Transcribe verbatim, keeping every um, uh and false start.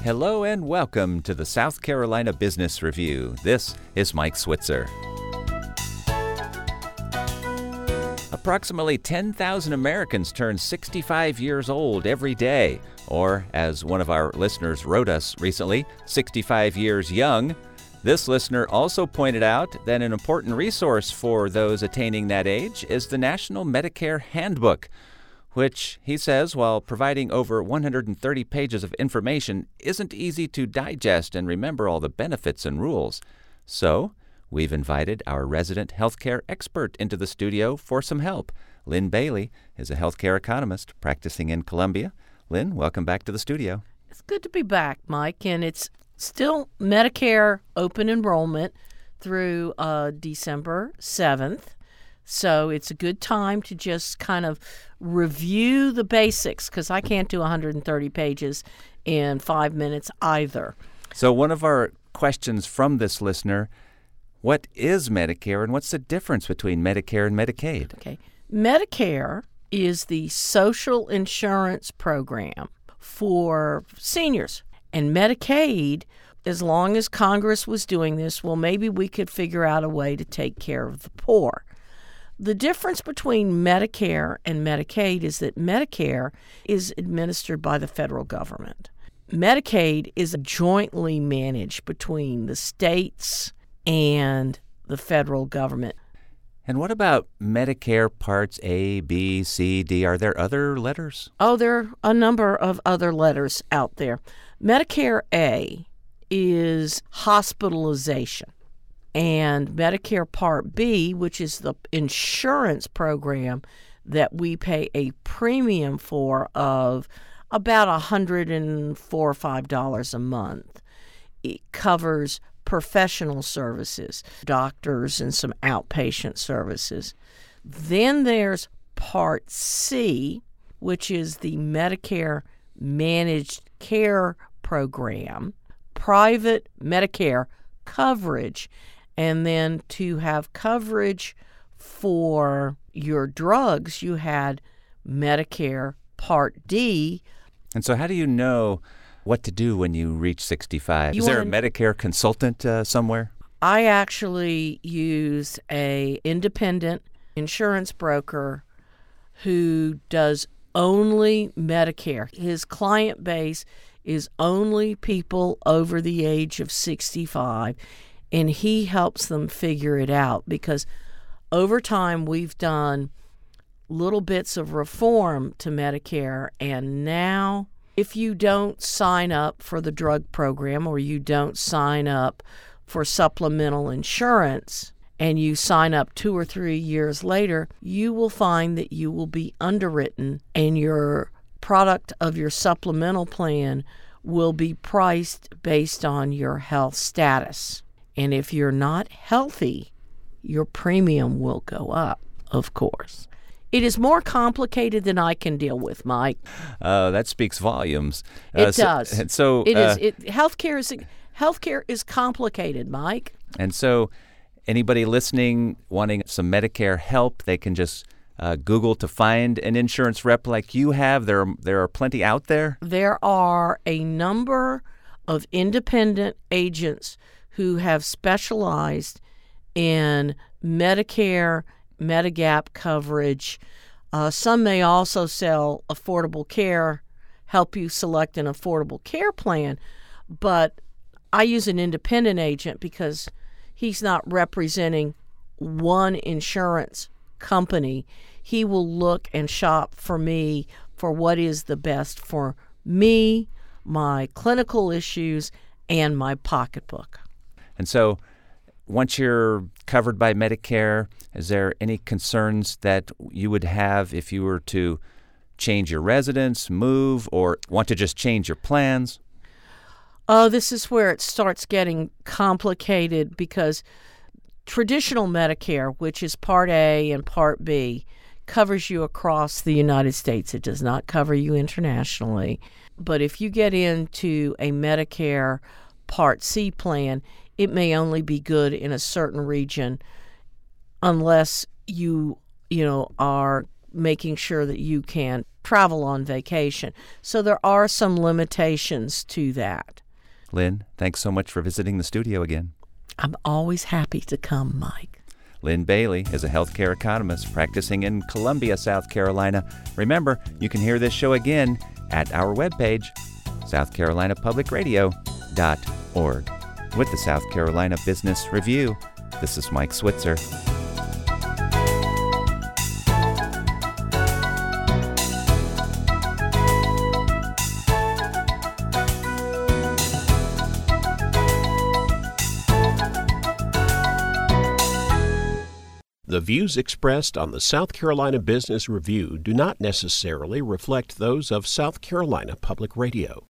Hello and welcome to the South Carolina Business Review. This is Mike Switzer. Approximately ten thousand Americans turn sixty-five years old every day, or as one of our listeners wrote us recently, sixty-five years young. This listener also pointed out that an important resource for those attaining that age is the National Medicare Handbook, which, he says, while providing over one hundred thirty pages of information, isn't easy to digest and remember all the benefits and rules. So, we've invited our resident healthcare expert into the studio for some help. Lynn Bailey is a healthcare economist practicing in Columbia. Lynn, welcome back to the studio. It's good to be back, Mike, and it's still Medicare open enrollment through uh, December seventh. So it's a good time to just kind of review the basics, because I can't do one hundred thirty pages in five minutes either. So one of our questions from this listener, what is Medicare and what's the difference between Medicare and Medicaid? Okay. Medicare is the social insurance program for seniors. And Medicaid, as long as Congress was doing this, well, maybe we could figure out a way to take care of the poor. The difference between Medicare and Medicaid is that Medicare is administered by the federal government. Medicaid is jointly managed between the states and the federal government. And what about Medicare Parts A, B, C, D? Are there other letters? Oh, there are a number of other letters out there. Medicare A is hospitalization. And Medicare Part B, which is the insurance program that we pay a premium for of about one hundred four dollars or five dollars a month. It covers professional services, doctors, and some outpatient services. Then there's Part C, which is the Medicare Managed Care Program, private Medicare coverage. And then to have coverage for your drugs, you had Medicare Part D. And so how do you know what to do when you reach sixty-five? You Is there a wanna... Medicare consultant uh, somewhere? I actually use a independent insurance broker who does only Medicare. His client base is only people over the age of sixty-five. And he helps them figure it out, because over time we've done little bits of reform to Medicare. And now if you don't sign up for the drug program or you don't sign up for supplemental insurance and you sign up two or three years later, you will find that you will be underwritten and your product of your supplemental plan will be priced based on your health status. And if you're not healthy, your premium will go up, of course. It is more complicated than I can deal with, Mike. Uh, that speaks volumes. It uh, so, does. And so it uh, is. It, healthcare is healthcare is complicated, Mike. And so anybody listening wanting some Medicare help, they can just uh, Google to find an insurance rep like you have. There are, there are plenty out there. There are a number of independent agents who have specialized in Medicare, Medigap coverage. Uh, some may also sell affordable care, help you select an affordable care plan. But I use an independent agent because he's not representing one insurance company. He will look and shop for me for what is the best for me, my clinical issues, and my pocketbook. And so once you're covered by Medicare, is there any concerns that you would have if you were to change your residence, move, or want to just change your plans? Oh, this is where it starts getting complicated, because traditional Medicare, which is Part A and Part B, covers you across the United States. It does not cover you internationally. But if you get into a Medicare Part C plan, it may only be good in a certain region unless you, you know, are making sure that you can travel on vacation. So there are some limitations to that. Lynn, thanks so much for visiting the studio again. I'm always happy to come, Mike. Lynn Bailey is a healthcare economist practicing in Columbia, South Carolina. Remember, you can hear this show again at our webpage, south carolina public radio dot org. With the South Carolina Business Review, this is Mike Switzer. The views expressed on the South Carolina Business Review do not necessarily reflect those of South Carolina Public Radio.